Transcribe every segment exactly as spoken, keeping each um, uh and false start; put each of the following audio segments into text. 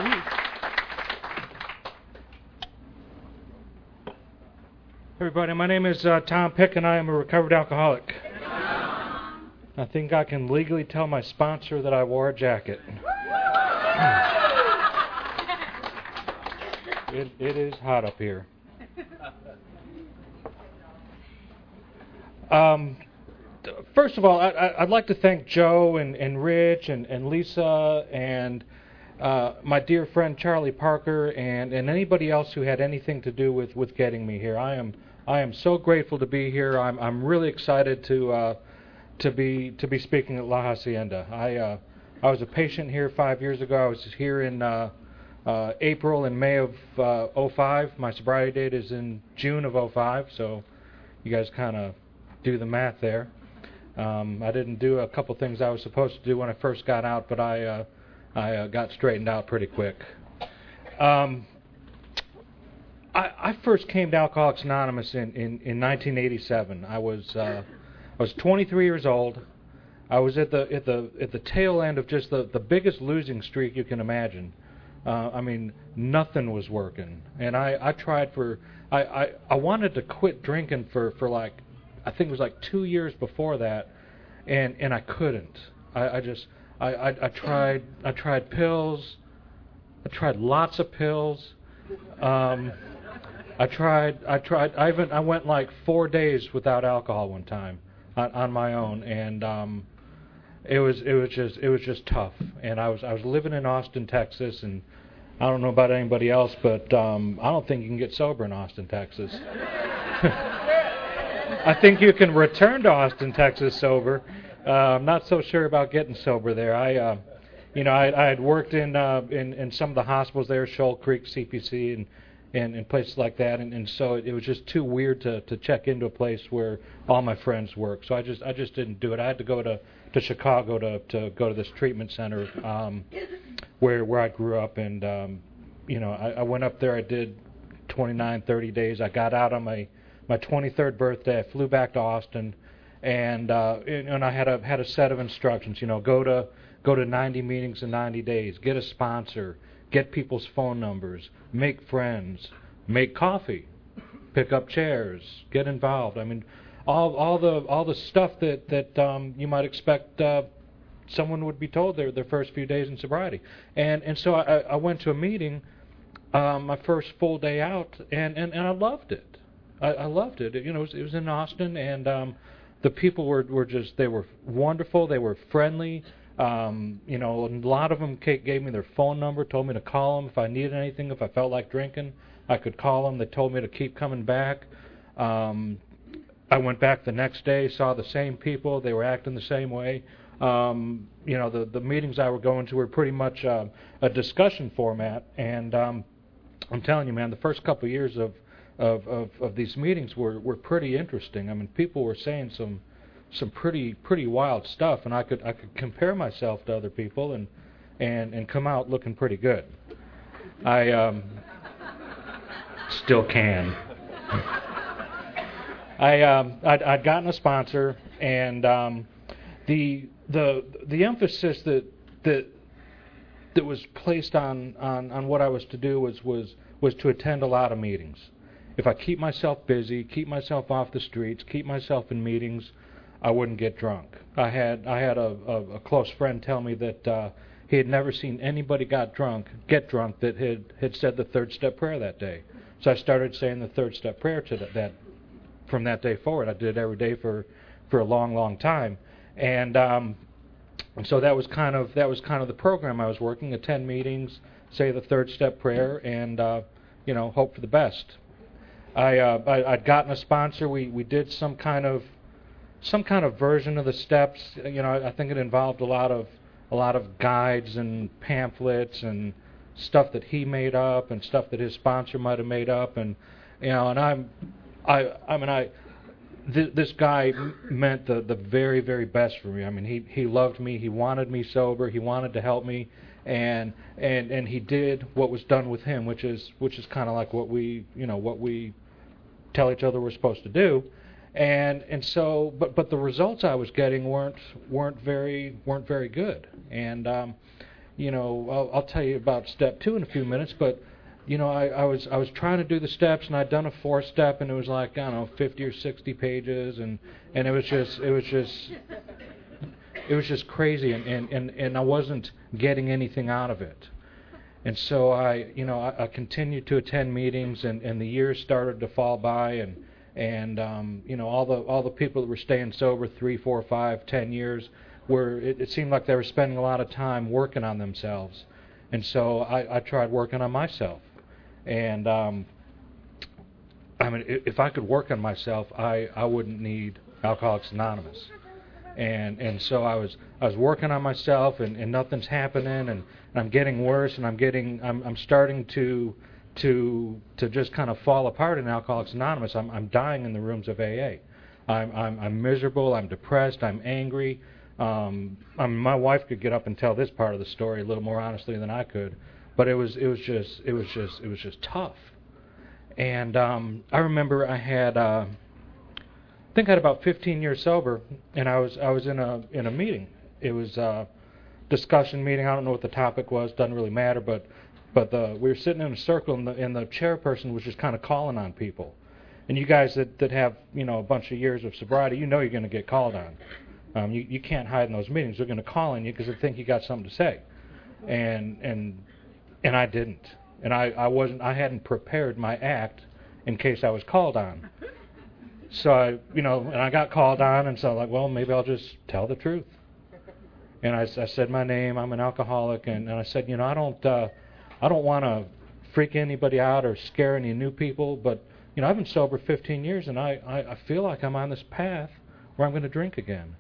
Everybody, my name is uh, Tom Pick, and I am a recovered alcoholic. I think I can legally tell my sponsor that I wore a jacket. it, it is hot up here. Um, first of all, I, I, I'd like to thank Joe and, and Rich and, and Lisa and uh, my dear friend Charlie Parker and, and anybody else who had anything to do with, with getting me here. I am I am so grateful to be here. I'm I'm really excited to uh, to be to be speaking at La Hacienda. I uh, I was a patient here five years ago. I was here in uh, uh, April and May of uh, oh five. My sobriety date is in June of oh five. So you guys kind of do the math there. Um, I didn't do a couple things I was supposed to do when I first got out, but I uh, I uh, got straightened out pretty quick. Um, I, I first came to Alcoholics Anonymous in, in, in nineteen eighty-seven. I was uh, I was twenty-three years old. I was at the at the at the tail end of just the, the biggest losing streak you can imagine. Uh, I mean, nothing was working, and I, I tried for I, I, I wanted to quit drinking for, for like I think it was like two years before that, and, and I couldn't. I, I just I, I, I tried I tried pills. I tried lots of pills. Um, I tried. I tried. I even. I went like four days without alcohol one time, on, on my own, and um, it was. It was just. It was just tough. And I was. I was living in Austin, Texas, and I don't know about anybody else, but um, I don't think you can get sober in Austin, Texas. I think you can return to Austin, Texas sober. Uh, I'm not so sure about getting sober there. I, uh, you know, I, I had worked in, uh, in in some of the hospitals there, Shoal Creek, C P C, and. And, and places like that, and, and so it, it was just too weird to, to check into a place where all my friends work. So I just I just didn't do it. I had to go to, to Chicago to, to go to this treatment center um, where where I grew up, and um, you know I, I went up there. I did twenty-nine, thirty days. I got out on my, my twenty-third birthday. I flew back to Austin, and uh, and, and I had a had a set of instructions. You know, go to go to ninety meetings in ninety days. Get a sponsor. Get people's phone numbers, make friends, make coffee, pick up chairs, get involved. I mean, all all the all the stuff that that um, you might expect uh, someone would be told their their first few days in sobriety. And and so I, I went to a meeting, um, my first full day out, and, and, and I loved it. I, I loved it. You know, it was, it was in Austin, and um, the people were were just they were wonderful. They were friendly. Um, you know, a lot of them gave me their phone number, told me to call them if I needed anything. If I felt like drinking, I could call them. They told me to keep coming back. Um, I went back the next day, saw the same people. They were acting the same way. Um, you know, the, the meetings I were going to were pretty much uh, a discussion format. And um, I'm telling you, man, the first couple of years of, of, of, of these meetings were, were pretty interesting. I mean, people were saying some some pretty pretty wild stuff, and I could I could compare myself to other people and and, and come out looking pretty good. I um, still can. I um, I'd, I'd gotten a sponsor, and um, the the the emphasis that that that was placed on, on, on what I was to do was, was was to attend a lot of meetings. If I keep myself busy, keep myself off the streets, keep myself in meetings, I wouldn't get drunk. I had I had a, a, a close friend tell me that uh, he had never seen anybody got drunk get drunk that had, had said the third step prayer that day. So I started saying the third step prayer to that, that from that day forward. I did it every day for, for a long, long time, and um, and so that was kind of that was kind of the program I was working. Attend meetings, say the third step prayer, and uh, you know hope for the best. I, uh, I I'd gotten a sponsor. We we did some kind of some kind of version of the steps. You know, I think it involved a lot of a lot of guides and pamphlets and stuff that he made up and stuff that his sponsor might have made up. And you know, and I'm I I mean I th- this guy meant the the very very best for me. I mean, he he loved me. He wanted me sober. He wanted to help me. And and and he did what was done with him, which is which is kind of like what we you know what we tell each other we're supposed to do. And and so, but but the results I was getting weren't weren't very weren't very good. And um, you know, I'll, I'll tell you about step two in a few minutes, but you know, I, I was I was trying to do the steps, and I'd done a fourth step, and it was like, I don't know, fifty or sixty pages, and and it was just it was just it was just crazy, and and and, and I wasn't getting anything out of it. And so I, you know, I, I continued to attend meetings, and, and the years started to fall by, and and um, you know, all the all the people that were staying sober three, four, five, ten years, were it, it seemed like they were spending a lot of time working on themselves, and so I, I tried working on myself. And um, I mean, if I could work on myself, I, I wouldn't need Alcoholics Anonymous. And and so I was I was working on myself, and, and nothing's happening, and I'm getting worse, and I'm getting I'm I'm starting to to to just kind of fall apart in Alcoholics Anonymous. I'm I'm dying in the rooms of A A. I'm I'm, I'm miserable. I'm depressed. I'm angry. Um, I mean, my wife could get up and tell this part of the story a little more honestly than I could. But it was it was just it was just it was just tough, and um, I remember I had uh, I think I had about fifteen years sober, and I was I was in a in a meeting. It was a discussion meeting. I don't know what the topic was. Doesn't really matter. But but the, we were sitting in a circle, and the and the chairperson was just kind of calling on people. And you guys that, that have you know a bunch of years of sobriety, you know you're going to get called on. Um, you you can't hide in those meetings. They're going to call on you because they think you got something to say, and and. And I didn't, and I, I wasn't. I hadn't prepared my act in case I was called on. So I, you know, and I got called on, and so I was like, well, maybe I'll just tell the truth. And I, I said my name. I'm an alcoholic, and, and I said, you know, I don't, uh, I don't want to freak anybody out or scare any new people, but you know, I've been sober fifteen years, and I, I, I feel like I'm on this path where I'm going to drink again.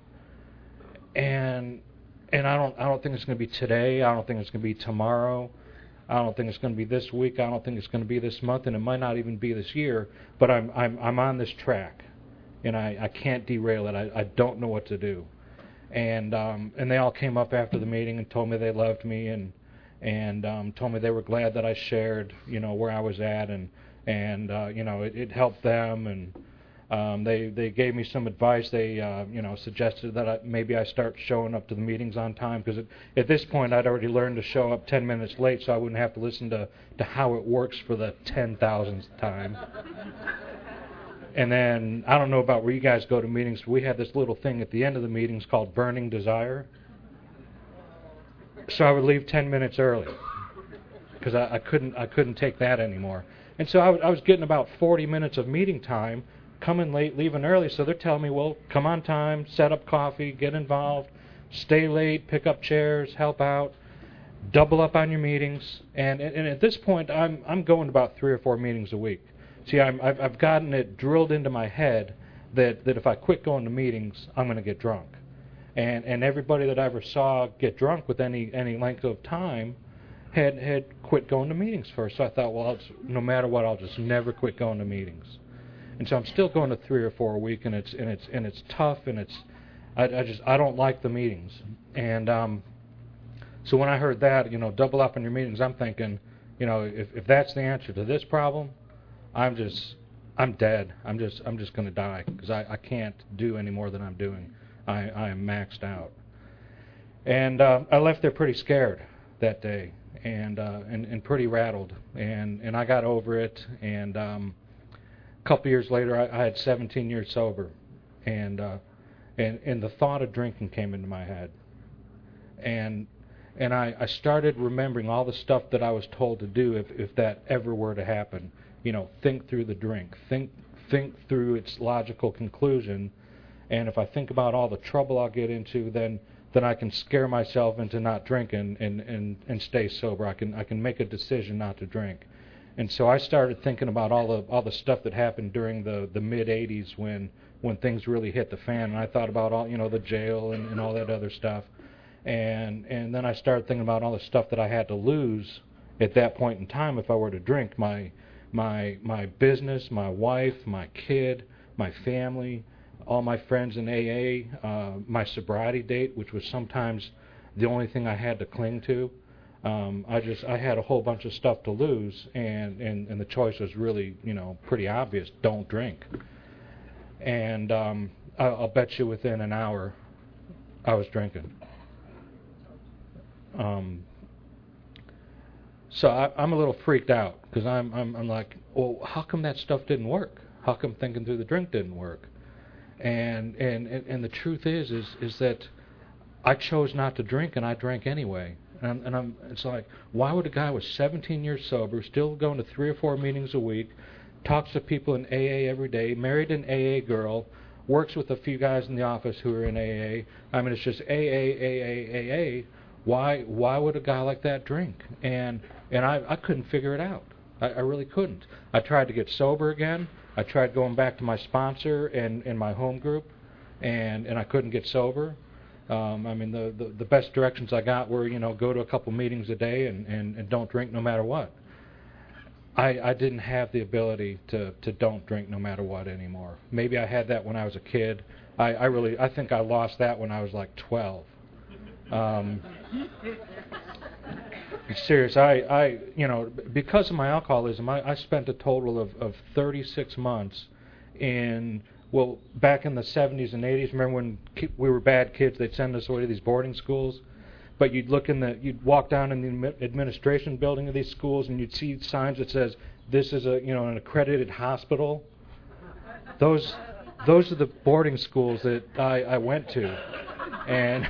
And and I don't, I don't think it's going to be today. I don't think it's going to be tomorrow. I don't think it's going to be this week. I don't think it's going to be this month, and it might not even be this year. But I'm I'm I'm on this track, and I, I can't derail it. I, I don't know what to do. And um, and they all came up after the meeting and told me they loved me, and and um, told me they were glad that I shared, you know, where I was at, and and uh, you know, it, it helped them, and um, they they gave me some advice. They uh, you know suggested that I, maybe I start showing up to the meetings on time, because at this point I'd already learned to show up ten minutes late, so I wouldn't have to listen to to how it works for the ten thousandth time. And then I don't know about where you guys go to meetings. We had this little thing at the end of the meetings called Burning Desire. So I would leave ten minutes early because I, I couldn't I couldn't take that anymore. And so I, w- I was getting about forty minutes of meeting time, coming late, leaving early. So they're telling me, well, come on time, set up coffee, get involved, stay late, pick up chairs, help out, double up on your meetings. And and at this point, I'm I'm going to about three or four meetings a week. See, I'm, I've I've gotten it drilled into my head that, that if I quit going to meetings, I'm going to get drunk. And and everybody that I ever saw get drunk with any any length of time had had quit going to meetings first. So I thought, well, I'll just, no matter what, I'll just never quit going to meetings. And so I'm still going to three or four a week, and it's and it's and it's tough, and it's I, I just I don't like the meetings. And um, so when I heard that, you know, double up on your meetings, I'm thinking, you know, if if that's the answer to this problem, I'm just I'm dead. I'm just I'm just going to die because I, I can't do any more than I'm doing. I, I am maxed out. And uh, I left there pretty scared that day, and uh, and, and pretty rattled. And, and I got over it, and um, a couple years later, I, I had seventeen years sober, and uh, and and the thought of drinking came into my head, and and I, I started remembering all the stuff that I was told to do if if that ever were to happen. You know, think through the drink, think think through its logical conclusion. And if I think about all the trouble I'll get into, then then I can scare myself into not drinking and, and, and stay sober. I can I can make a decision not to drink. And so I started thinking about all the all the stuff that happened during the, the mid eighties when when things really hit the fan. And I thought about all you know the jail and, and all that other stuff. And and then I started thinking about all the stuff that I had to lose at that point in time if I were to drink. My my my business, my wife, my kid, my family, all my friends in A A, uh, my sobriety date, which was sometimes the only thing I had to cling to. Um, I just I had a whole bunch of stuff to lose, and, and, and the choice was really you know pretty obvious: don't drink. And um, I, I'll bet you within an hour, I was drinking. Um, So I, I'm a little freaked out because I'm, I'm I'm like, well, how come that stuff didn't work? How come thinking through the drink didn't work? And and, and, and the truth is is is that I chose not to drink, and I drank anyway. And I'm, and I'm it's like, why would a guy with seventeen years sober, still going to three or four meetings a week, talks to people in A A every day, married an A A girl, works with a few guys in the office who are in A A. I mean, it's just A A, A A, A A. Why why would a guy like that drink? And and I, I couldn't figure it out. I, I really couldn't. I tried to get sober again. I tried going back to my sponsor and, and my home group, and, and I couldn't get sober. Um, I mean, the, the, the best directions I got were, you know, go to a couple meetings a day and, and, and don't drink no matter what. I, I didn't have the ability to, to don't drink no matter what anymore. Maybe I had that when I was a kid. I, I really, I think I lost that when I was like twelve. Um, serious. I, I, you know, because of my alcoholism, I, I spent a total of, of thirty-six months in, well, back in the seventies and eighties. Remember when ki- we were bad kids? They'd send us away to these boarding schools. But you'd look in the, you'd walk down in the administration building of these schools, and you'd see signs that says, "This is a, you know, an accredited hospital." Those, those are the boarding schools that I, I went to, and.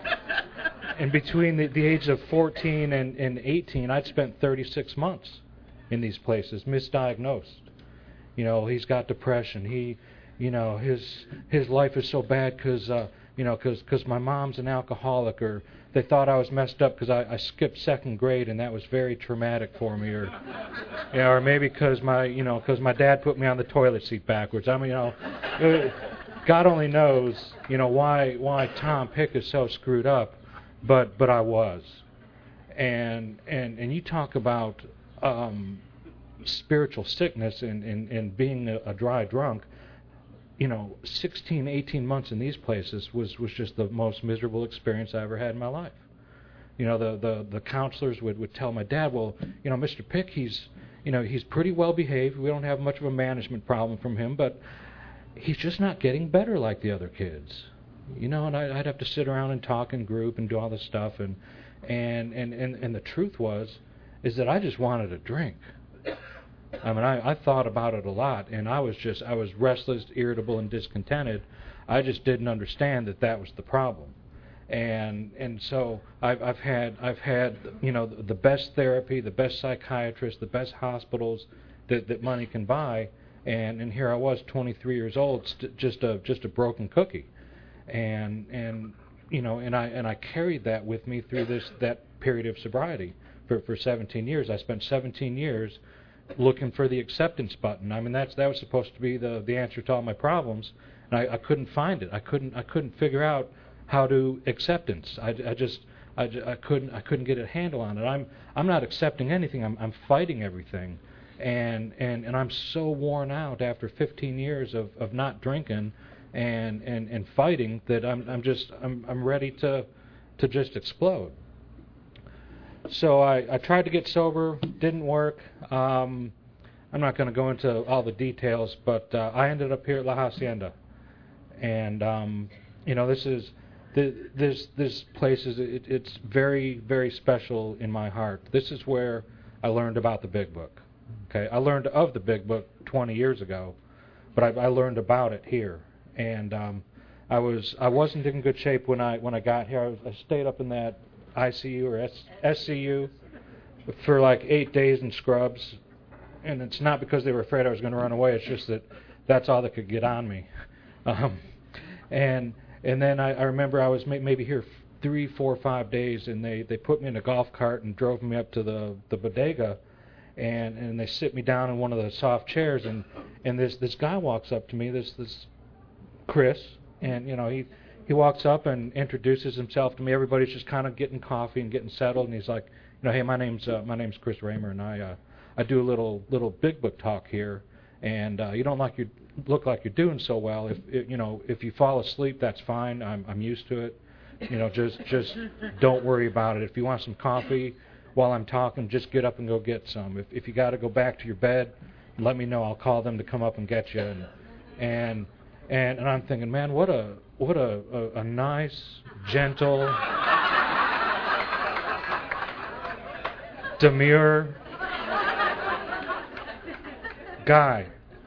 And between the, the age of fourteen and, and eighteen, I'd spent thirty-six months in these places, misdiagnosed. You know, he's got depression. He, you know, his his life is so bad because, uh, you know, because my mom's an alcoholic, or they thought I was messed up because I, I skipped second grade and that was very traumatic for me, or, you know, or maybe because my, you know, because my dad put me on the toilet seat backwards. I mean, you know, God only knows, you know, why why Tom Pick is so screwed up. But but I was, and and and you talk about um, spiritual sickness and, and, and being a, a dry drunk. You know, sixteen, eighteen months in these places was, was just the most miserable experience I ever had in my life. You know, the, the, the counselors would, would tell my dad, well, you know, Mister Pick, he's you know he's pretty well behaved. We don't have much of a management problem from him, but he's just not getting better like the other kids. You know, and I'd have to sit around and talk in group and do all this stuff, and and and and, and the truth was, is that I just wanted a drink. I mean, I, I thought about it a lot, and I was just I was restless, irritable, and discontented. I just didn't understand that that was the problem, and and so I've I've had I've had you know the best therapy, the best psychiatrists, the best hospitals that that money can buy, and and here I was, twenty-three years old, st- just a just a broken cookie. And and you know and I and I carried that with me through this that period of sobriety for for seventeen years. I spent seventeen years looking for the acceptance button. I mean that's that was supposed to be the the answer to all my problems, and I, I couldn't find it. I couldn't I couldn't figure out how to acceptance. I, I just I, I couldn't I couldn't get a handle on it. I'm I'm not accepting anything. I'm I'm fighting everything, and and and I'm so worn out after fifteen years of of not drinking. And, and, and fighting that I'm I'm just I'm I'm ready to to just explode. So I, I tried to get sober, didn't work. Um, I'm not going to go into all the details, but uh, I ended up here at La Hacienda, and um, you know this is the, this this place is it, it's very very special in my heart. This is where I learned about the Big Book. Okay, I learned of the Big Book twenty years ago, but I, I learned about it here. And um, I was I wasn't in good shape when I when I got here. I, was, I stayed up in that I C U or S, SCU for like eight days in scrubs, and it's not because they were afraid I was going to run away. It's just that that's all that could get on me. Um, and and then I, I remember I was may, maybe here three, four, five days, and they, they put me in a golf cart and drove me up to the the bodega, and and they sit me down in one of the soft chairs, and and this this guy walks up to me, this this. Chris, and you know he he walks up and introduces himself to me. Everybody's just kind of getting coffee and getting settled, and he's like, you know, hey, my name's uh, my name's Chris Raymer, and I uh, I do a little little Big Book talk here, and uh, you don't like you look like you're doing so well. If, if you know if you fall asleep, that's fine. I'm I'm used to it. You know, just just don't worry about it. If you want some coffee while I'm talking, just get up and go get some. If if you got to go back to your bed, let me know. I'll call them to come up and get you. And and And, and I'm thinking, man, what a what a, a, a nice, gentle, demure guy.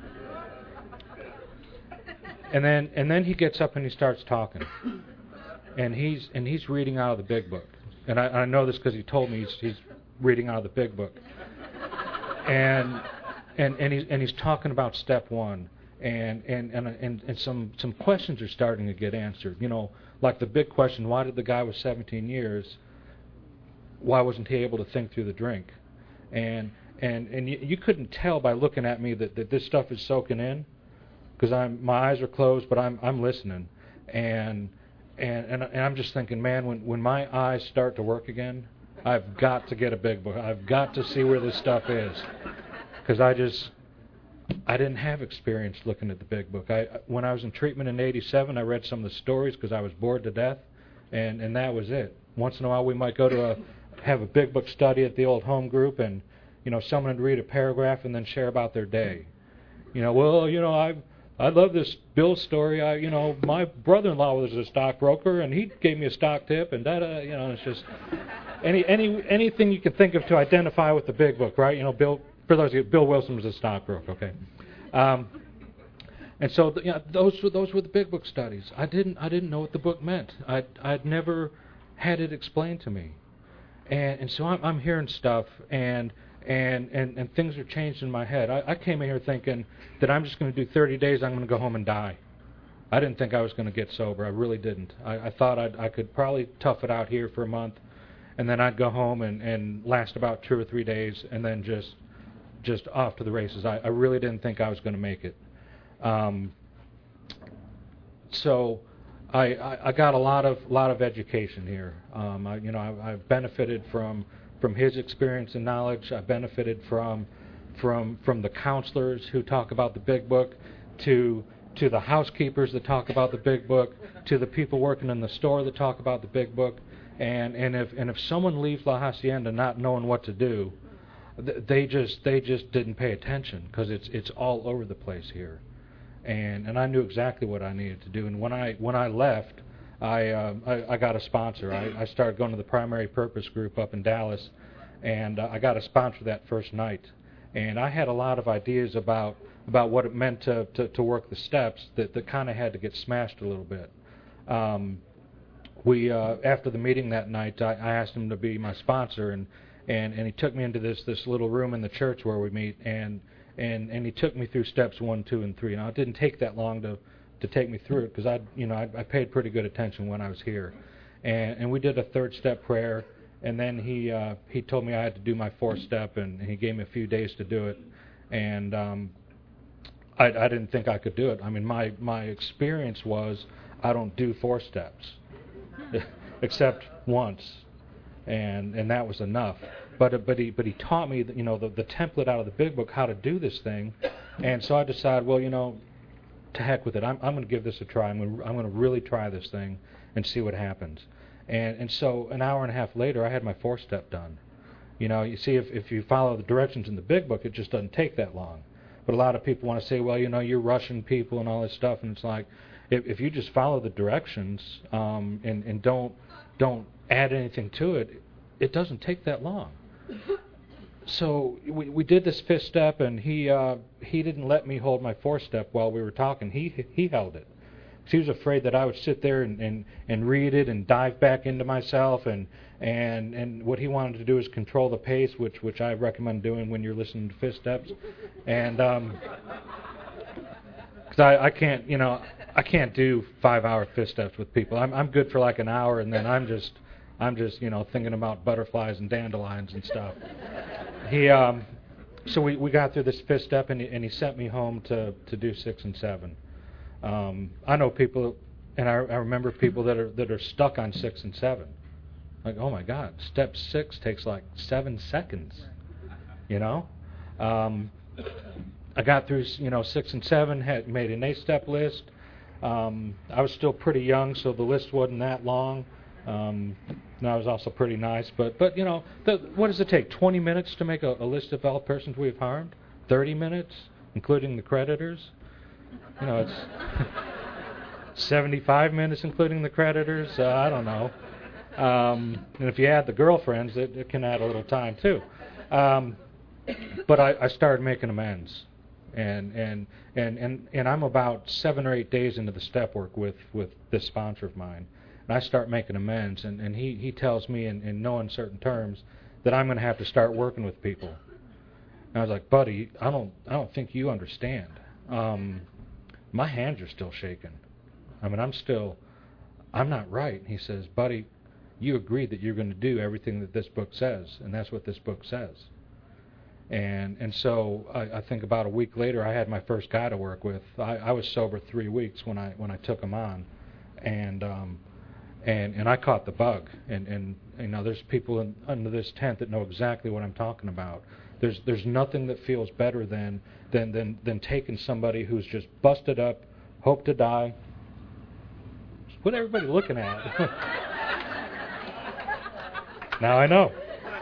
And then and then he gets up and he starts talking. And he's and he's reading out of the big book. And I, I know this because he told me he's, he's reading out of the big book. And and and he's and he's talking about step one. And and, and and and some some questions are starting to get answered. You know, like the big question: why did the guy with seventeen years? Why wasn't he able to think through the drink? And and and you, you couldn't tell by looking at me that, that this stuff is soaking in, because I'm my eyes are closed, but I'm I'm listening, and and and, and I'm just thinking, man, when when my eyes start to work again, I've got to get a big book. I've got to see where this stuff is, because I just. I didn't have experience looking at the big book. I, when I was in treatment in eighty-seven, I read some of the stories because I was bored to death, and, and that was it. Once in a while, we might go to a have a big book study at the old home group, and you know, someone would read a paragraph and then share about their day. You know, well, you know, I I love this Bill story. I, you know, my brother-in-law was a stockbroker, and he gave me a stock tip, and da da. You know, it's just any any anything you can think of to identify with the big book, right? You know, Bill. For those of you, Bill Wilson was a stockbroker, okay, um, and so the, you know, those were those were the big book studies. I didn't I didn't know what the book meant. I I'd never had it explained to me, and and so I'm I'm hearing stuff, and and and, and things are changed in my head. I, I came in here thinking that I'm just going to do thirty days. I'm going to go home and die. I didn't think I was going to get sober. I really didn't. I, I thought I'd, I could probably tough it out here for a month, and then I'd go home and, and last about two or three days, and then just. just off to the races. I, I really didn't think I was going to make it. Um, so I, I, I got a lot of lot of education here. Um, I, you know, I, I've benefited from from his experience and knowledge. I benefited from from from the counselors who talk about the big book, to to the housekeepers that talk about the big book, to the people working in the store that talk about the big book. And and if and if someone leaves La Hacienda not knowing what to do, They just they just didn't pay attention, because it's it's all over the place here, and and I knew exactly what I needed to do. And when I when I left, I uh, I, I got a sponsor. I, I started going to the Primary Purpose group up in Dallas, and uh, I got a sponsor that first night. And I had a lot of ideas about about what it meant to to, to work the steps that that kind of had to get smashed a little bit. Um, we uh, after the meeting that night, I, I asked him to be my sponsor, and. And, and he took me into this, this little room in the church where we meet, and, and, and he took me through steps one, two, and three. Now, it didn't take that long to, to take me through it, because I, you know, I, I paid pretty good attention when I was here. And, and we did a third step prayer, and then he uh, he told me I had to do my fourth step, and he gave me a few days to do it. And um, I, I didn't think I could do it. I mean, my, my experience was I don't do four steps, except once. And and that was enough. But but he but he taught me that, you know, the, the template out of the big book, how to do this thing. And so I decided, well, you know, to heck with it. I'm I'm going to give this a try. I'm going I'm going to really try this thing and see what happens. And and so an hour and a half later, I had my fourth step done. You know, you see, if if you follow the directions in the big book, it just doesn't take that long. But a lot of people want to say, well, you know, you're rushing people and all this stuff, and it's like, if if you just follow the directions um, and and don't don't add anything to it, it doesn't take that long. So we we did this fifth step, and he uh, he didn't let me hold my fourth step while we were talking. He he held it. He was afraid that I would sit there and, and, and read it and dive back into myself, and, and and what he wanted to do is control the pace, which which I recommend doing when you're listening to fifth steps. And um, because I, I can't you know I can't do five hour fifth steps with people. I'm I'm good for like an hour, and then I'm just I'm just, you know, thinking about butterflies and dandelions and stuff. He, um, so we, we got through this fifth step, and he, and he sent me home to, to do six and seven. Um, I know people, and I, I remember people that are that are stuck on six and seven. Like, oh my God, step six takes like seven seconds. You know, um, I got through, you know, six and seven. Had made an eight-step list. Um, I was still pretty young, so the list wasn't that long. Um, and I was also pretty nice, but but you know, the, what does it take? twenty minutes to make a, a list of all persons we've harmed? thirty minutes, including the creditors? You know, it's seventy-five minutes, including the creditors. Uh, I don't know. Um, and if you add the girlfriends, it, it can add a little time too. Um, but I, I started making amends, and and, and and and I'm about seven or eight days into the step work with, with this sponsor of mine, and I start making amends, and, and he, he tells me in, in no uncertain terms that I'm going to have to start working with people. And I was like, buddy, I don't I don't think you understand. Um, my hands are still shaking. I mean, I'm still, I'm not right. He says, buddy, you agreed that you're going to do everything that this book says, and that's what this book says. And and so I, I think about a week later, I had my first guy to work with. I, I was sober three weeks when I when I took him on, and um, and and I caught the bug. And and you know, there's people in, under this tent that know exactly what I'm talking about. There's there's nothing that feels better than than than than taking somebody who's just busted up, hope to die. What everybody looking at? Now I know.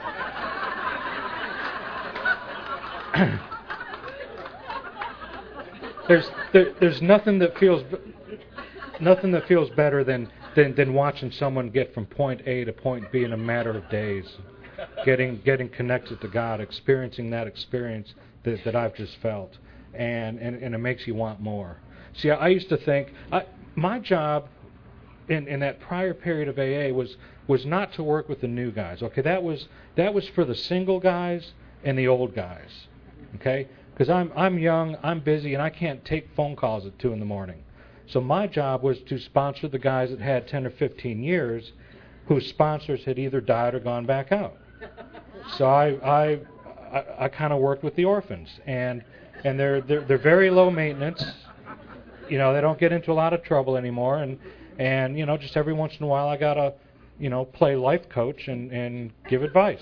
there's there, there's nothing that feels nothing that feels better than, than than watching someone get from point A to point B in a matter of days, getting getting connected to God, experiencing that experience that, that I've just felt, and, and and it makes you want more. See, I, I used to think I, my job in in that prior period of A A was was not to work with the new guys. Okay, that was that was for the single guys and the old guys. Okay, because I'm I'm young, I'm busy, and I can't take phone calls at two in the morning. So my job was to sponsor the guys that had ten or fifteen years, whose sponsors had either died or gone back out. So I I I, I kind of worked with the orphans, and and they're they're they're very low maintenance. You know, they don't get into a lot of trouble anymore, and and you know, just every once in a while I gotta, you know, play life coach and, and give advice.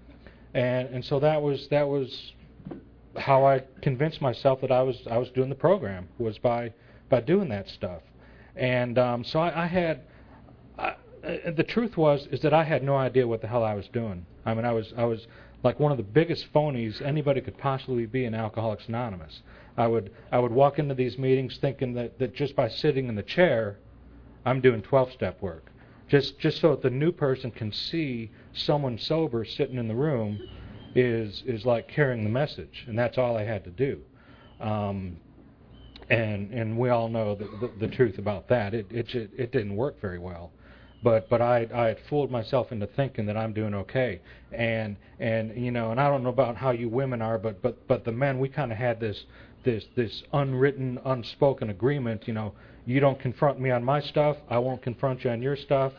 And and so that was that was how I convinced myself that I was I was doing the program, was by by doing that stuff. And um, so I, I had I, uh, the truth was is that I had no idea what the hell I was doing. I mean, I was I was like one of the biggest phonies anybody could possibly be in Alcoholics Anonymous. I would I would walk into these meetings thinking that, that just by sitting in the chair, I'm doing twelve-step work. Just just so that the new person can see someone sober sitting in the room is is like carrying the message, and that's all I had to do. Um, and and we all know the, the, the truth about that. It it it didn't work very well, but but I I had fooled myself into thinking that I'm doing okay. And and you know, and I don't know about how you women are, but but but the men, we kind of had this this this unwritten, unspoken agreement. You know, you don't confront me on my stuff, I won't confront you on your stuff,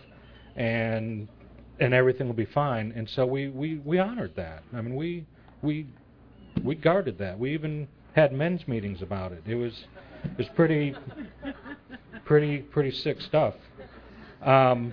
and and everything will be fine. And so we, we, we honored that. I mean, we we we guarded that. We even had men's meetings about it. It was it was pretty pretty pretty sick stuff. Um,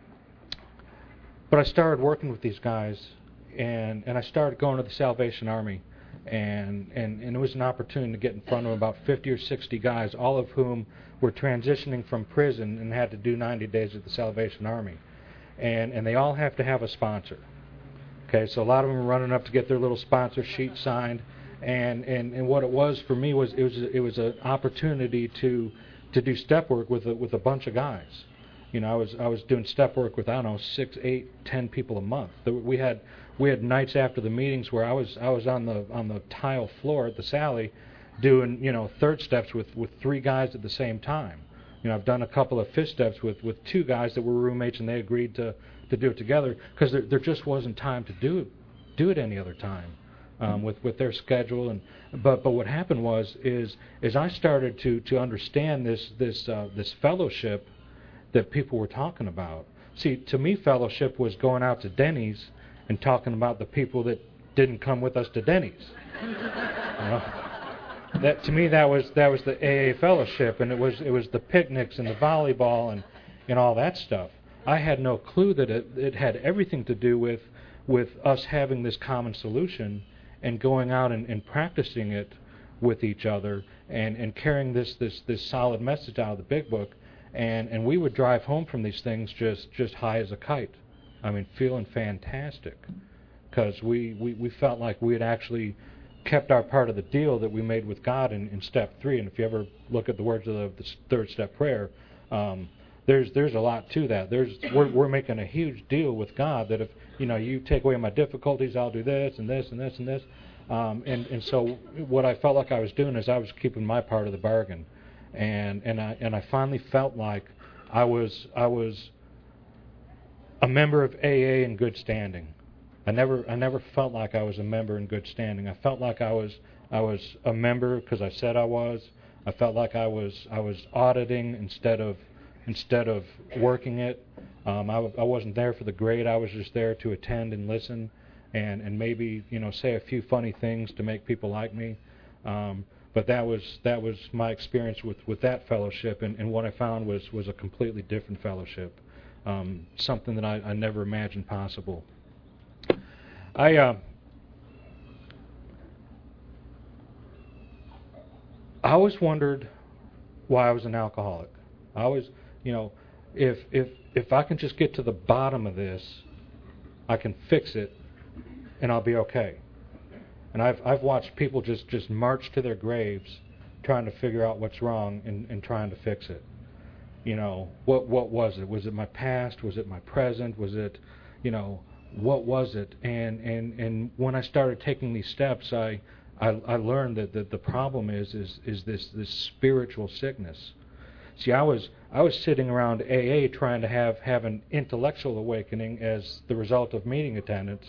but I started working with these guys, and, and I started going to the Salvation Army, and, and and it was an opportunity to get in front of about fifty or sixty guys, all of whom were transitioning from prison and had to do ninety days at the Salvation Army. And and they all have to have a sponsor. Okay, so a lot of them are running up to get their little sponsor sheet signed, and, and, and what it was for me was it was it was an opportunity to to do step work with a, with a bunch of guys. You know, I was I was doing step work with I don't know six, eight, ten people a month. We had we had nights after the meetings where I was I was on the on the tile floor at the Sally, doing you know third steps with, with three guys at the same time. You know, I've done a couple of fifth steps with, with two guys that were roommates, and they agreed to, to do it together because there, there just wasn't time to do do it any other time um, with with their schedule. And but but what happened was is is I started to, to understand this this uh, this fellowship that people were talking about. See, to me, fellowship was going out to Denny's and talking about the people that didn't come with us to Denny's. You know? That to me, that was that was the A A fellowship, and it was it was the picnics and the volleyball and, and all that stuff. I had no clue that it, it had everything to do with with us having this common solution and going out and, and practicing it with each other and, and carrying this, this this solid message out of the Big Book. And, and we would drive home from these things just, just high as a kite. I mean, feeling fantastic, because we, we, we felt like we had actually kept our part of the deal that we made with God in, in step three. And if you ever look at the words of the, the third step prayer, um, there's there's a lot to that. There's we're we're making a huge deal with God that if you know you take away my difficulties, I'll do this and this and this and this. Um, and and so what I felt like I was doing is I was keeping my part of the bargain, and and I and I finally felt like I was I was a member of A A in good standing. I never I never felt like I was a member in good standing. I felt like I was I was a member because I said I was. I felt like I was I was auditing instead of instead of working it. Um, I, I wasn't there for the grade. I was just there to attend and listen, and, and maybe you know say a few funny things to make people like me. Um, but that was that was my experience with, with that fellowship, and, and what I found was was a completely different fellowship, um, something that I, I never imagined possible. I. Uh, I always wondered why I was an alcoholic. I always, you know, if if if I can just get to the bottom of this, I can fix it, and I'll be okay. And I've I've watched people just, just march to their graves, trying to figure out what's wrong and, and trying to fix it. You know, what what was it? Was it my past? Was it my present? Was it, you know, what was it? And and and when I started taking these steps, I. I, I learned that, that the problem is is is this this spiritual sickness. See, I was I was sitting around A A trying to have, have an intellectual awakening as the result of meeting attendance,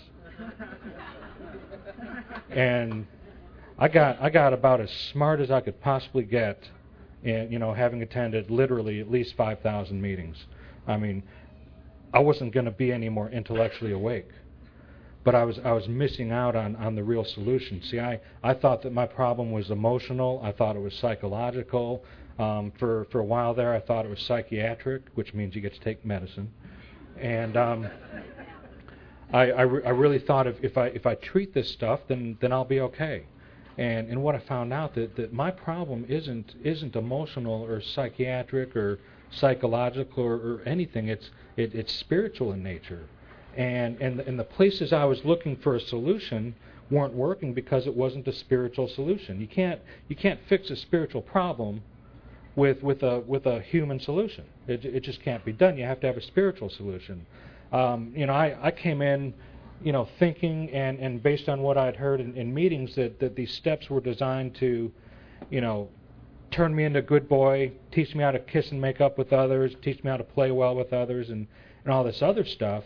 and I got I got about as smart as I could possibly get, in you know having attended literally at least five thousand meetings. I mean, I wasn't going to be any more intellectually awake. But I was I was missing out on, on the real solution. See, I, I thought that my problem was emotional. I thought it was psychological. Um, for for a while there, I thought it was psychiatric, which means you get to take medicine. And um, I I, re- I really thought if, if I if I treat this stuff, then then I'll be okay. And and what I found out that, that my problem isn't isn't emotional or psychiatric or psychological or, or anything. It's it, it's spiritual in nature. And, and and the places I was looking for a solution weren't working because it wasn't a spiritual solution. You can't you can't fix a spiritual problem with with a with a human solution. It it just can't be done. You have to have a spiritual solution. Um, you know, I, I came in, you know, thinking and, and based on what I'd heard in, in meetings that, that these steps were designed to, you know, turn me into a good boy, teach me how to kiss and make up with others, teach me how to play well with others, and, and all this other stuff.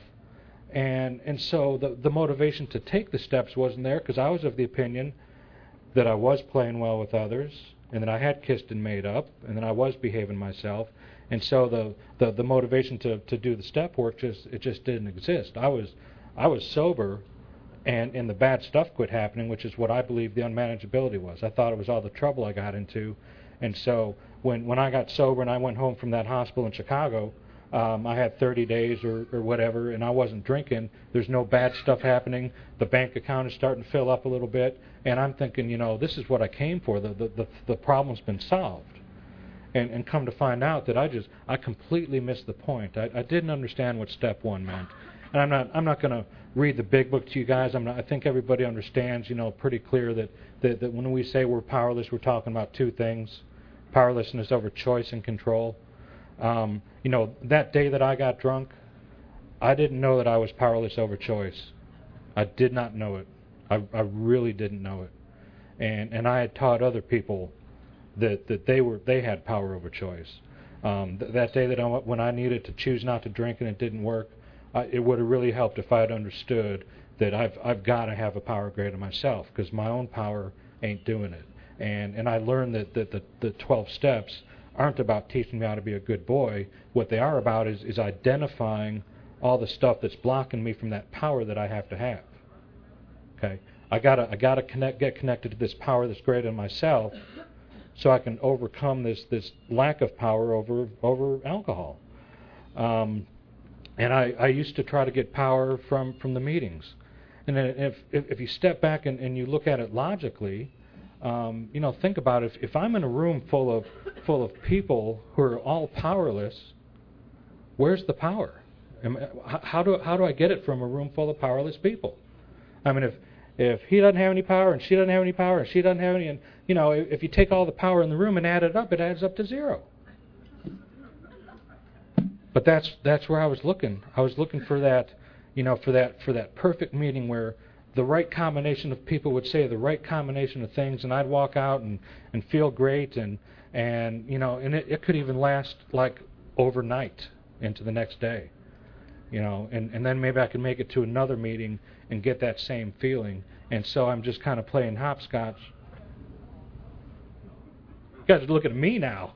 And and so the the motivation to take the steps wasn't there because I was of the opinion that I was playing well with others and that I had kissed and made up and that I was behaving myself. And so the, the, the motivation to, to do the step work just it just didn't exist. I was I was sober and, and the bad stuff quit happening, which is what I believe the unmanageability was. I thought it was all the trouble I got into. And so when when I got sober and I went home from that hospital in Chicago, Um, I had thirty days or, or whatever, and I wasn't drinking. There's no bad stuff happening. The bank account is starting to fill up a little bit, and I'm thinking, you know, this is what I came for. The the the, the problem's been solved, and and come to find out that I just I completely missed the point. I, I didn't understand what step one meant, and I'm not I'm not going to read the big book to you guys. I'm not, I think everybody understands, you know, pretty clear that, that that when we say we're powerless, we're talking about two things: powerlessness over choice and control. Um, you know, that day that I got drunk, I didn't know that I was powerless over choice. I did not know it. I, I really didn't know it. And and I had taught other people that, that they were they had power over choice. Um, th- that day that I, when I needed to choose not to drink and it didn't work, I, it would have really helped if I had understood that I've I've got to have a power greater myself because my own power ain't doing it. And and I learned that, that the, the twelve steps aren't about teaching me how to be a good boy. What they are about is, is identifying all the stuff that's blocking me from that power that I have to have. Okay, I gotta I gotta connect get connected to this power that's greater than myself, so I can overcome this this lack of power over over alcohol. Um, and I, I used to try to get power from, from the meetings. And then if if, if you step back and, and you look at it logically. Um, you know, think about it. If, if I'm in a room full of full of people who are all powerless, where's the power? Am, how do how do I get it from a room full of powerless people? I mean, if if he doesn't have any power and she doesn't have any power and she doesn't have any, and you know, if, if you take all the power in the room and add it up, it adds up to zero. But that's that's where I was looking. I was looking for that, you know, for that for that perfect meeting where the right combination of people would say the right combination of things, and I'd walk out and, and feel great, and and you know, and it, it could even last like overnight into the next day, you know, and, and then maybe I could make it to another meeting and get that same feeling. And so I'm just kind of playing hopscotch. You guys are looking at me now.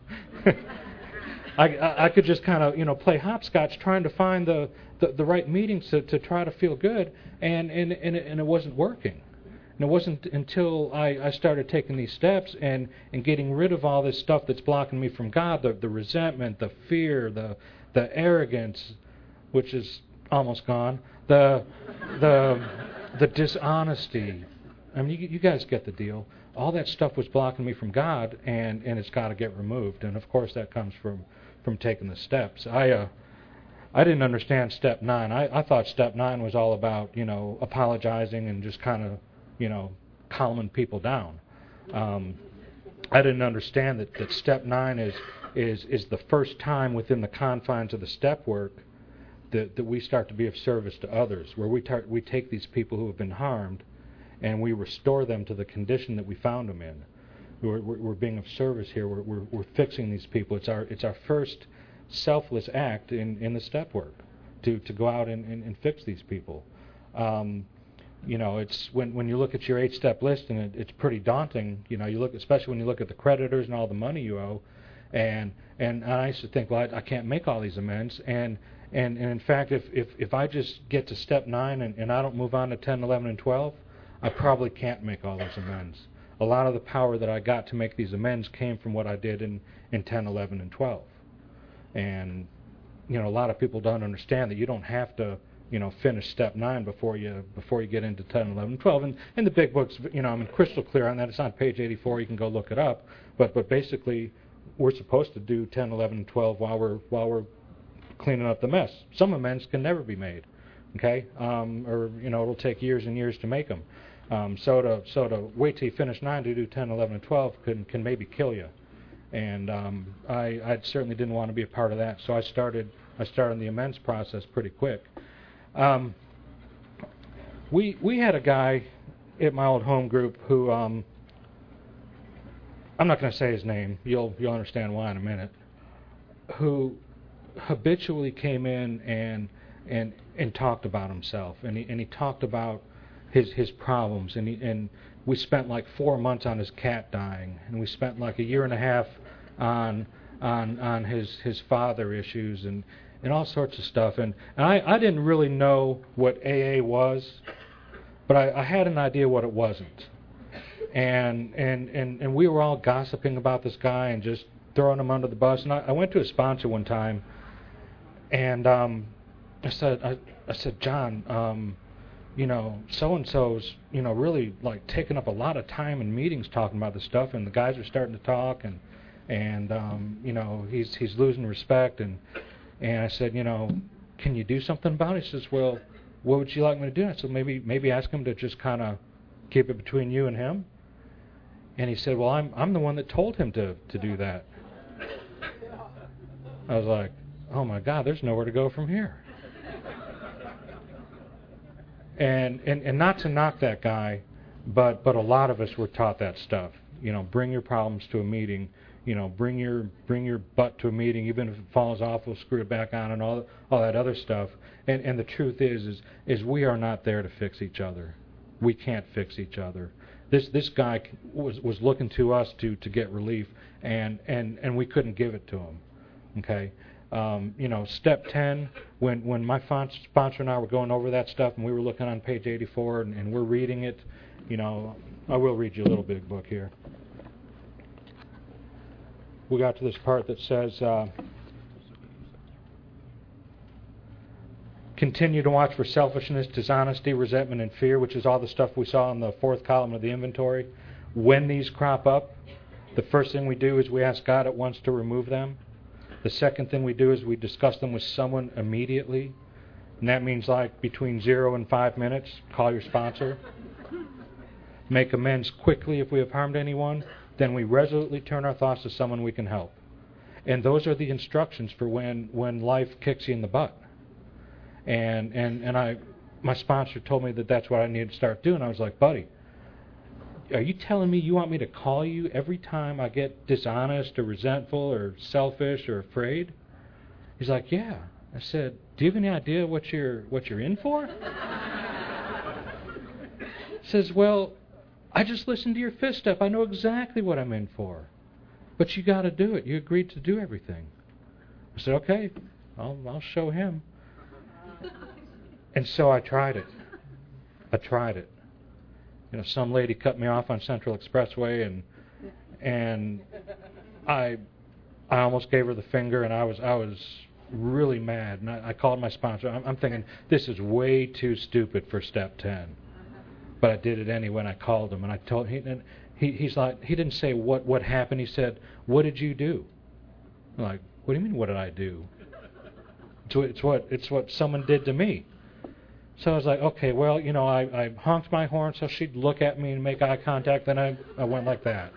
I, I, I could just kind of, you know, play hopscotch trying to find the, the, the right meetings to, to try to feel good, and, and, and, it, and it wasn't working. And it wasn't until I, I started taking these steps and, and getting rid of all this stuff that's blocking me from God, the, the resentment, the fear, the the arrogance, which is almost gone, the the the dishonesty. I mean, you, you guys get the deal. All that stuff was blocking me from God, and, and it's got to get removed. And of course, that comes from, from taking the steps. I uh, I didn't understand step nine. I, I thought step nine was all about, you know, apologizing and just kind of, you know, calming people down. Um, I didn't understand that, that step nine is is is the first time within the confines of the step work that, that we start to be of service to others, where we tar- we take these people who have been harmed and we restore them to the condition that we found them in. We're, we're, we're being of service here. We're, we're, we're fixing these people. It's our it's our first selfless act in, in the step work to, to go out and, and, and fix these people. Um, you know, it's when when you look at your eight-step list, and it, it's pretty daunting. You know, you look, especially when you look at the creditors and all the money you owe, and and I used to think, well, I, I can't make all these amends, and and, and in fact, if, if if I just get to step nine and, and I don't move on to ten, eleven, and twelve, I probably can't make all those amends. A lot of the power that I got to make these amends came from what I did in, in ten, eleven, and twelve. And, you know, a lot of people don't understand that you don't have to, you know, finish step nine before you before you get into ten, eleven, and twelve. And in the big books, you know, I'm crystal clear on that. It's on page eighty-four. You can go look it up. But but basically, we're supposed to do ten, eleven, and twelve while we're while we're cleaning up the mess. Some amends can never be made, okay? Um, or you know, it'll take years and years to make them. Um, so to so to wait till you finish nine to do ten, eleven, and twelve can can maybe kill you. And um, I I certainly didn't want to be a part of that. So I started I started the amends process pretty quick. Um, we we had a guy at my old home group who um, I'm not going to say his name. You'll you'll understand why in a minute. Who habitually came in and and and talked about himself, and he and he talked about his his problems, and he, and we spent like four months on his cat dying, and we spent like a year and a half on on on his his father issues and and all sorts of stuff. And, and I I didn't really know what A A was, but I, I had an idea what it wasn't. And and and and we were all gossiping about this guy and just throwing him under the bus. And I, I went to a sponsor one time, and um, I said I I said John. Um, you know, so-and-so's, you know, really, like, taking up a lot of time in meetings talking about this stuff, and the guys are starting to talk, and, and um, you know, he's he's losing respect, and and I said, you know, can you do something about it? He says, well, what would you like me to do? I said, maybe maybe ask him to just kind of keep it between you and him. And he said, well, I'm I'm the one that told him to, to do that. I was like, oh, my God, there's nowhere to go from here. And, and and not to knock that guy, but but a lot of us were taught that stuff. You know, bring your problems to a meeting. You know, bring your bring your butt to a meeting, even if it falls off, we'll screw it back on, and all all that other stuff. And and the truth is is is we are not there to fix each other. We can't fix each other. This this guy was was looking to us to to get relief, and and and we couldn't give it to him. Okay. Um, you know, step ten, when, when my sponsor and I were going over that stuff, and we were looking on page eighty-four, and, and we're reading it, you know, I will read you a little big book here. We got to this part that says, uh, continue to watch for selfishness, dishonesty, resentment, and fear, which is all the stuff we saw in the fourth column of the inventory. When these crop up, the first thing we do is we ask God at once to remove them. The second thing we do is we discuss them with someone immediately, and that means like between zero and five minutes. Call your sponsor. Make amends quickly if we have harmed anyone. Then we resolutely turn our thoughts to someone we can help. And those are the instructions for when, when life kicks you in the butt. And, and, and I, my sponsor told me that that's what I needed to start doing. I was like, buddy, are you telling me you want me to call you every time I get dishonest or resentful or selfish or afraid? He's like, yeah. I said, do you have any idea what you're what you're in for? He says, well, I just listened to your fifth step. I know exactly what I'm in for. But you got to do it. You agreed to do everything. I said, okay, I'll I'll show him. And so I tried it. I tried it. You know, some lady cut me off on Central Expressway, and and I I almost gave her the finger, and I was I was really mad. And I, I called my sponsor. I'm, I'm thinking this is way too stupid for step ten, but I did it anyway. And I called him, and I told him. And he he's like he didn't say what what happened. He said, "What did you do?" I'm like, what do you mean? What did I do? It's what it's what it's what someone did to me. So I was like, okay, well, you know, I, I honked my horn so she'd look at me and make eye contact. Then I, I went like that.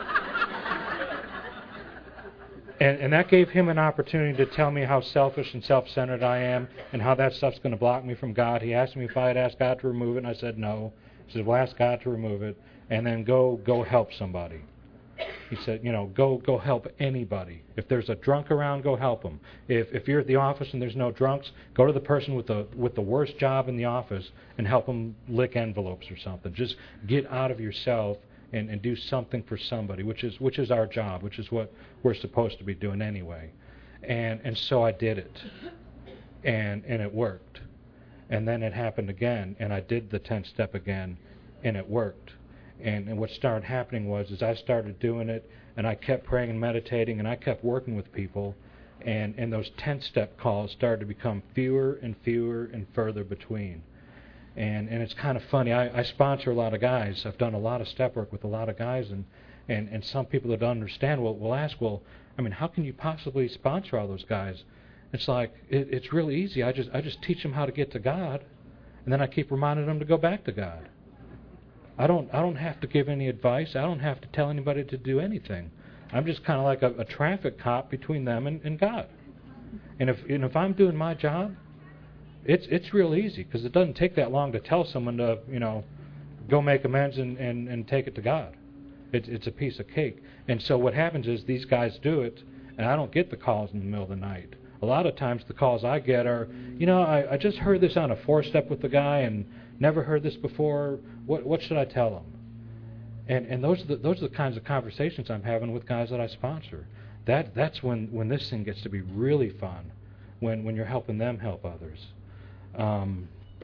and, and that gave him an opportunity to tell me how selfish and self-centered I am and how that stuff's going to block me from God. He asked me if I had asked God to remove it, and I said no. He said, well, ask God to remove it, and then go go help somebody. He said, you know, go go help anybody. If there's a drunk around, go help them. If if you're at the office and there's no drunks, go to the person with the with the worst job in the office and help them lick envelopes or something. Just get out of yourself and, and do something for somebody, which is which is our job, which is what we're supposed to be doing anyway. And and so I did it, and and it worked. And then it happened again, and I did the tenth step again, and it worked. And, and what started happening was is I started doing it, and I kept praying and meditating, and I kept working with people, and, and those tenth-step calls started to become fewer and fewer and further between. And and it's kind of funny. I, I sponsor a lot of guys. I've done a lot of step work with a lot of guys, and, and, and some people that don't understand will, will ask, well, I mean, how can you possibly sponsor all those guys? It's like, it, it's really easy. I just I just teach them how to get to God, and then I keep reminding them to go back to God. I don't I don't have to give any advice. I don't have to tell anybody to do anything. I'm just kind of like a, a traffic cop between them and, and God. And if and if I'm doing my job, it's it's real easy because it doesn't take that long to tell someone to, you know, go make amends and, and, and take it to God. It's it's a piece of cake. And so what happens is these guys do it, and I don't get the calls in the middle of the night. A lot of times the calls I get are, you know, I, I just heard this on a four-step with the guy and never heard this before. What what should I tell them? And and those are the, those are the kinds of conversations I'm having with guys that I sponsor. That that's when, when this thing gets to be really fun, when when you're helping them help others. Um,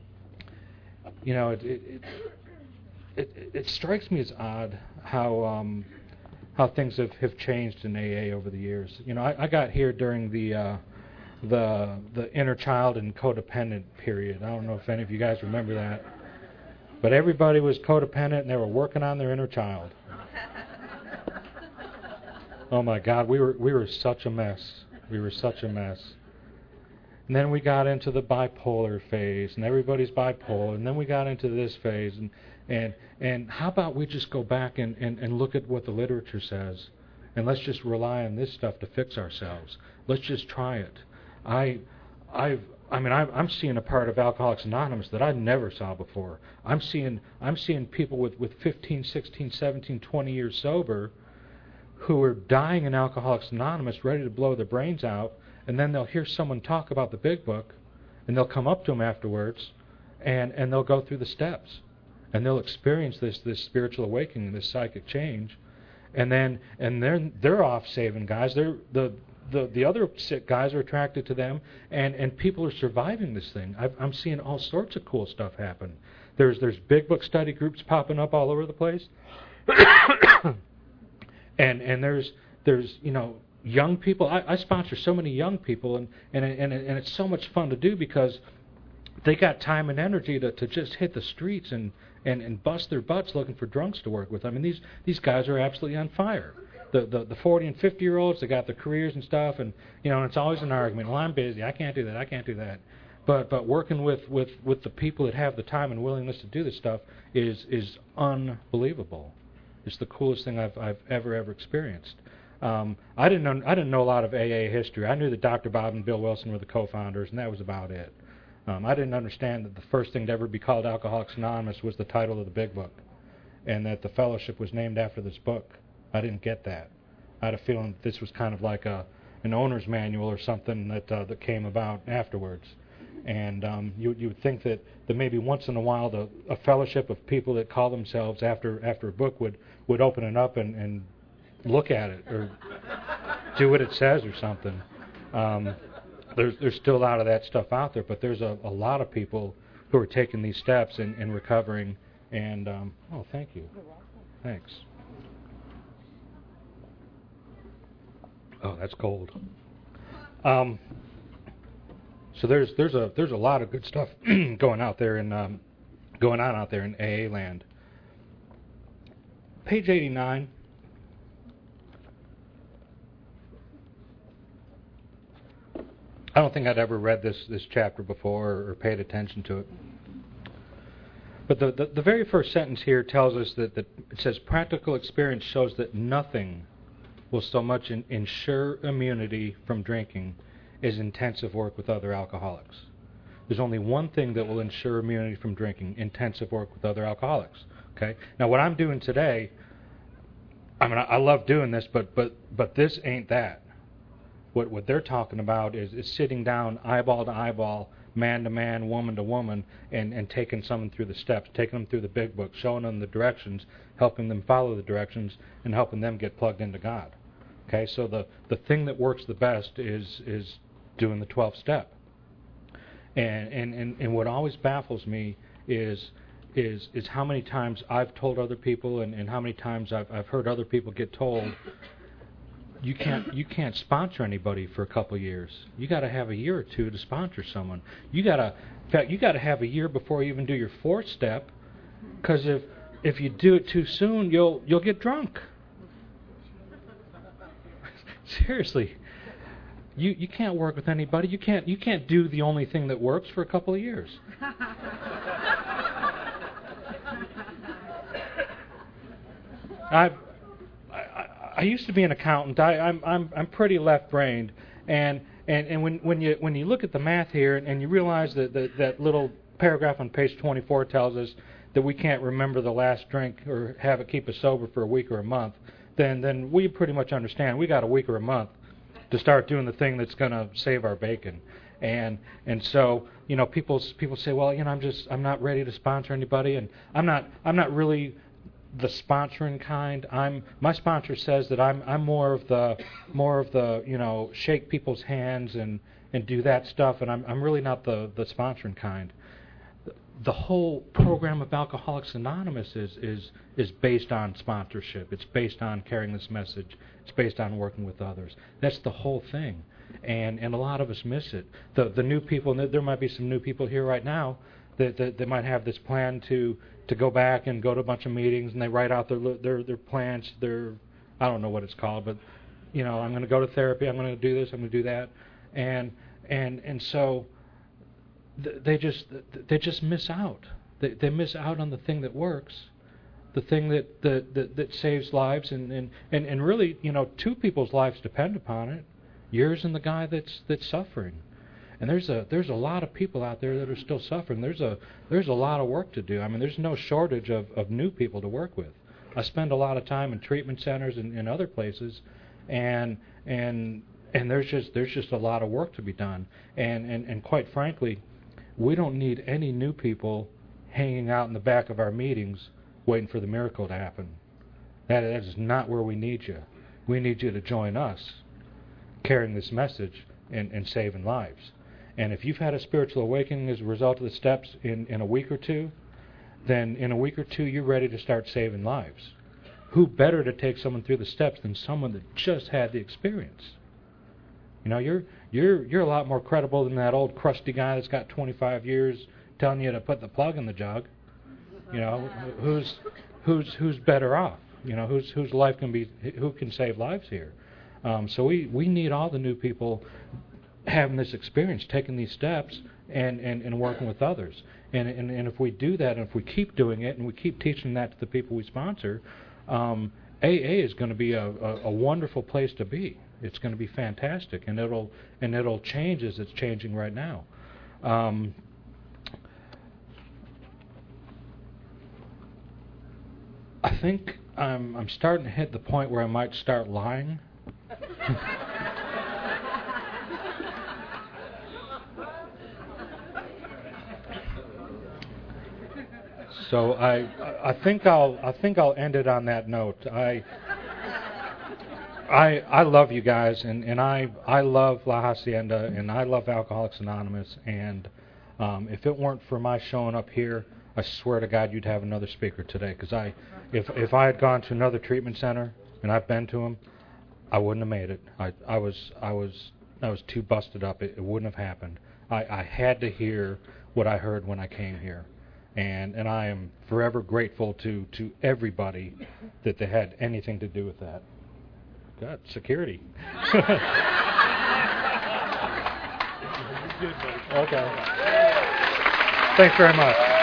you know, it it, it it it strikes me as odd how um, how things have, have changed in A A over the years. You know, I, I got here during the uh, the the inner child and codependent period. I don't know if any of you guys remember that. But everybody was codependent, and they were working on their inner child. Oh my God, we were we were such a mess. We were such a mess. And then we got into the bipolar phase, and everybody's bipolar. And then we got into this phase, and and and how about we just go back and, and, and look at what the literature says, and let's just rely on this stuff to fix ourselves. Let's just try it. I I've I mean, I'm, I'm seeing a part of Alcoholics Anonymous that I never saw before. I'm seeing I'm seeing people with, with fifteen, sixteen, seventeen, twenty years sober who are dying in Alcoholics Anonymous, ready to blow their brains out, and then they'll hear someone talk about the Big Book, and they'll come up to them afterwards, and, and they'll go through the steps, and they'll experience this this spiritual awakening, this psychic change, and then and they're they're off saving guys. They're the The the other sick guys are attracted to them, and, and people are surviving this thing. I've, I'm seeing all sorts of cool stuff happen. There's there's Big Book study groups popping up all over the place, and and there's there's you know young people. I, I sponsor so many young people, and and and and it's so much fun to do because they got time and energy to, to just hit the streets and, and, and bust their butts looking for drunks to work with. I mean these these guys are absolutely on fire. The, the the forty and fifty year olds, they got their careers and stuff, and you know, and it's always an argument. Well, I'm busy. I can't do that. I can't do that. But but working with, with, with the people that have the time and willingness to do this stuff is is unbelievable. It's the coolest thing I've I've ever ever experienced. Um, I didn't know, I didn't know a lot of A A history. I knew that Doctor Bob and Bill Wilson were the co-founders, and that was about it. Um, I didn't understand that the first thing to ever be called Alcoholics Anonymous was the title of the big book, and that the fellowship was named after this book. I didn't get that. I had a feeling that this was kind of like a an owner's manual or something that uh, that came about afterwards. And um, you you would think that, that maybe once in a while the, a fellowship of people that call themselves after after a book would, would open it up and, and look at it or do what it says or something. Um, there's there's still a lot of that stuff out there, but there's a, a lot of people who are taking these steps and, and recovering. And um, oh, thank you. Thanks. Oh, that's cold. Um, so there's there's a there's a lot of good stuff going out there and um, going on out there in A A land. Page eighty-nine. I don't think I'd ever read this this chapter before or, or paid attention to it. But the, the the very first sentence here tells us that, that it says practical experience shows that nothing will so much in, ensure immunity from drinking as intensive work with other alcoholics. There's only one thing that will ensure immunity from drinking: intensive work with other alcoholics. Okay. Now, what I'm doing today, I mean, I, I love doing this, but but but this ain't that. What what they're talking about is, is sitting down, eyeball to eyeball, man to man, woman to woman, and, and taking someone through the steps, taking them through the big book, showing them the directions, helping them follow the directions, and helping them get plugged into God. Okay, so the, the thing that works the best is is doing the twelfth step. And and, and, and what always baffles me is is is how many times I've told other people and, and how many times I've I've heard other people get told, You can't you can't sponsor anybody for a couple of years. You got to have a year or two to sponsor someone. You got to, in fact, you got to have a year before you even do your fourth step, because if if you do it too soon, you'll you'll get drunk. Seriously, you you can't work with anybody. You can't you can't do the only thing that works for a couple of years. I've. I used to be an accountant. I, I'm I'm I'm pretty left-brained, and and, and when when you when you look at the math here and you realize that, that that little paragraph on page twenty-four tells us that we can't remember the last drink or have it keep us sober for a week or a month, then then we pretty much understand we got a week or a month to start doing the thing that's going to save our bacon. And and so you know people people say, well, you know I'm just I'm not ready to sponsor anybody, and I'm not I'm not really the sponsoring kind. I'm my sponsor says that I'm I'm more of the more of the you know shake people's hands and, and do that stuff, and I'm I'm really not the, the sponsoring kind. The whole program of Alcoholics Anonymous is is is based on sponsorship. It's based on carrying this message. It's based on working with others. That's the whole thing, and and a lot of us miss it. The the new people, and there might be some new people here right now that that, that might have this plan to. to go back and go to a bunch of meetings, and they write out their their their plans, their I don't know what it's called, but you know I'm going to go to therapy, I'm going to do this, I'm going to do that, and and and so th- they just they just miss out. They they miss out on the thing that works, the thing that that that, that saves lives, and, and and and really you know two people's lives depend upon it, yours and the guy that's that's suffering. And there's a there's a lot of people out there that are still suffering. There's a there's a lot of work to do. I mean, there's no shortage of, of new people to work with. I spend a lot of time in treatment centers and, and other places, and and and there's just there's just a lot of work to be done. And, and, and quite frankly, we don't need any new people hanging out in the back of our meetings waiting for the miracle to happen. That that is not where we need you. We need you to join us, carrying this message and, and saving lives. And if you've had a spiritual awakening as a result of the steps in, in a week or two, then in a week or two you're ready to start saving lives. Who better to take someone through the steps than someone that just had the experience? You know, you're you're you're a lot more credible than that old crusty guy that's got twenty-five years telling you to put the plug in the jug. You know, who's who's who's better off? You know, whose whose life can be who can save lives here? Um, so we, we need all the new people having this experience, taking these steps, and, and, and working with others. And, and and if we do that, and if we keep doing it, and we keep teaching that to the people we sponsor, um, A A is going to be a, a, a wonderful place to be. It's going to be fantastic, and it'll and it'll change as it's changing right now. Um, I think I'm I'm starting to hit the point where I might start lying. So I I think I'll I think I'll end it on that note. I I I love you guys, and, and I I love La Hacienda, and I love Alcoholics Anonymous, and um, if it weren't for my showing up here, I swear to God you'd have another speaker today. Because I if if I had gone to another treatment center, and I've been to them, I wouldn't have made it. I I was I was I was too busted up. It, it wouldn't have happened. I, I had to hear what I heard when I came here. And and I am forever grateful to, to everybody that they had anything to do with that. God, security. Okay. Thanks very much.